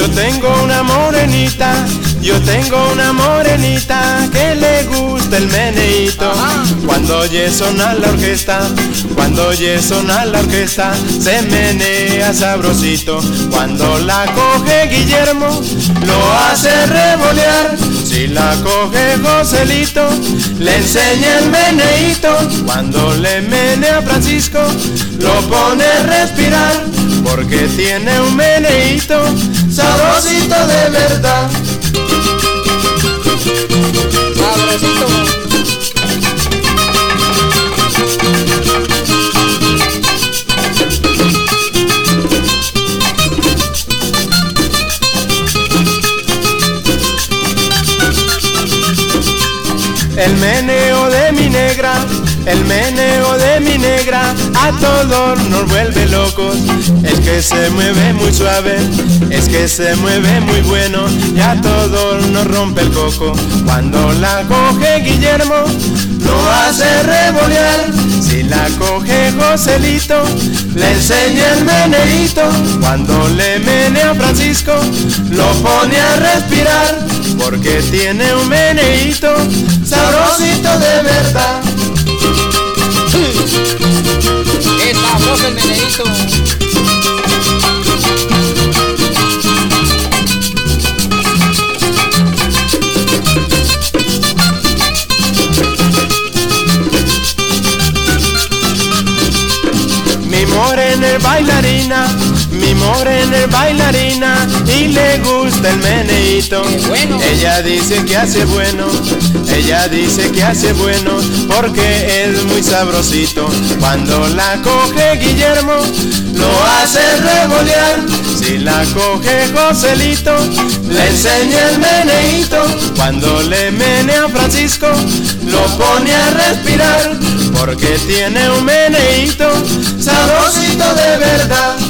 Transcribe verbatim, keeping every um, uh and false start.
Yo tengo una morenita, yo tengo una morenita que le gusta el meneíto. Cuando oye sonar la orquesta, cuando oye sonar la orquesta, se menea sabrosito. Cuando la coge Guillermo, lo hace revolear. Si la coge Joselito, le enseña el meneíto. Cuando le menea Francisco, lo pone a respirar, porque tiene un meneíto sabrosito de verdad. Sabrosito. El meneo de mi negra, el meneo de mi negra, a todos nos vuelve locos. Es que se mueve muy suave, es que se mueve muy bueno, y a todos nos rompe el coco. Cuando la coge Guillermo, lo hace revolear. Si la coge Joselito, le enseña el meneíto. Cuando le menea Francisco, lo pone a respirar, porque tiene un meneíto sabrosito de verdad. ¡Qué sabroso el meneíto! Mi morena es bailarina, mi morena es bailarina, y le gusta el meneíto. Bueno. Ella dice que hace bueno, ella dice que hace bueno, porque es muy sabrosito. Cuando la coge Guillermo, lo hace revolear. Si la coge Joselito, le enseña el meneíto. Cuando le menea Francisco, lo pone a respirar, porque tiene un meneíto sabrosito de verdad.